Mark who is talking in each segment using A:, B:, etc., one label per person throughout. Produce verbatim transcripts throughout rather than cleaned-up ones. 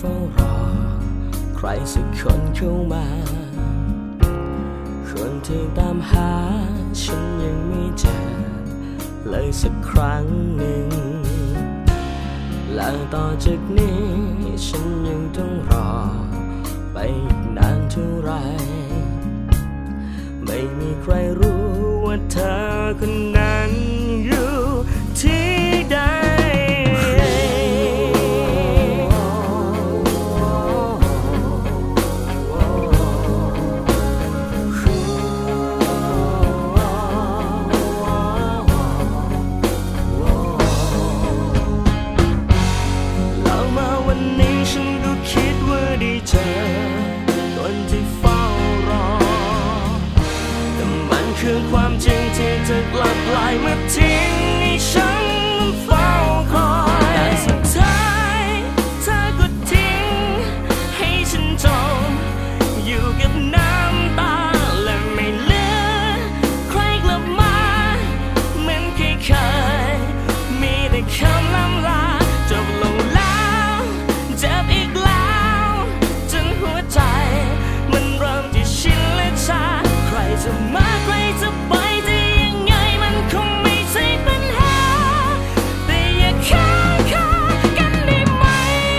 A: ฝ้ารอใครสักคนเข้ามาคนที่ตามหาฉันยังไม่เจอเลยสักครั้งหนึ่งและต่อจากนี้ฉันยังต้องรอไปอีกนานเท่าไรไม่มีใครรู้ว่าเธอคนนั้นอยู่ที่ใดคือความจริงที่เธอกลับกลายมาทิ้งให้ฉันเฝ้าคอยแต่สุดท้ายเธอก็ทิ้งให้ฉันจมอยู่กับน้ำตาและไม่เหลือใครกลับมาเหมือนเคยเคยมีแต่คำล่ำลาจบลงแล้วเจ็บอีกแล้วจนหัวใจมันเริ่มที่ชินและชาใครจะมาใครจะไปจะยังไงมันคงไม่ใช่ปัญหาแต่อย่าค้างคากันได้ไหม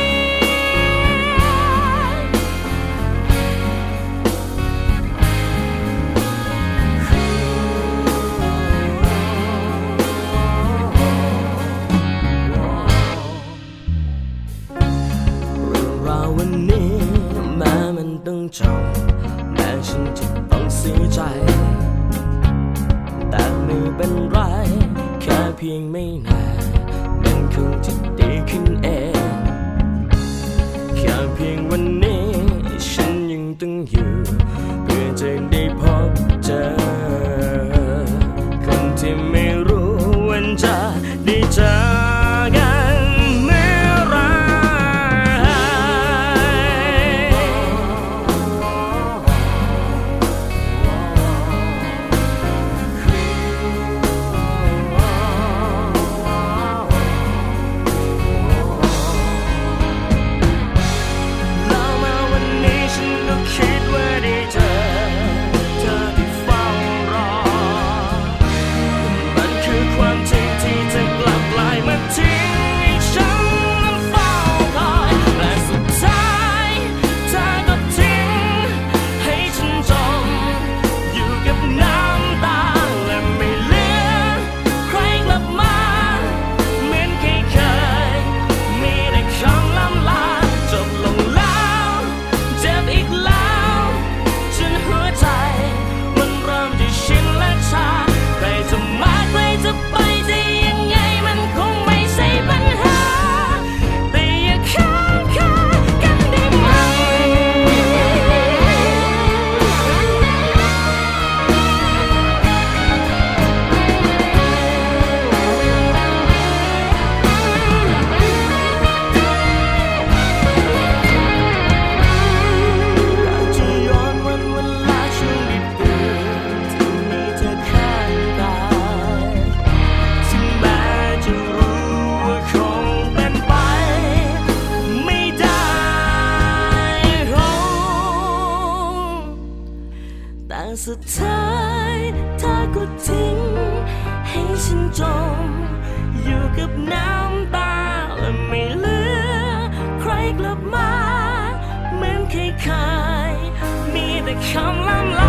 A: เรื่องราววันนี้แม้มันต้องจบแม้ฉันจะต้องเสียใจแต่ไม่เป็นไรแค่เพียงไม่นานมันคงจะดีขึ้นเองแค่เพียงวันนี้ฉันยังต้องอยู่เพื่อจะได้พบเจอคนที่ไม่รู้วันจะได้เจอกันเมื่อไรแต่สุดท้ายเธอก็ทิ้งให้ฉันจมอยู่กับน้ำตาและไม่เหลือใครกลับมาเหมือนเคยเคยมีแต่คำล่ำลา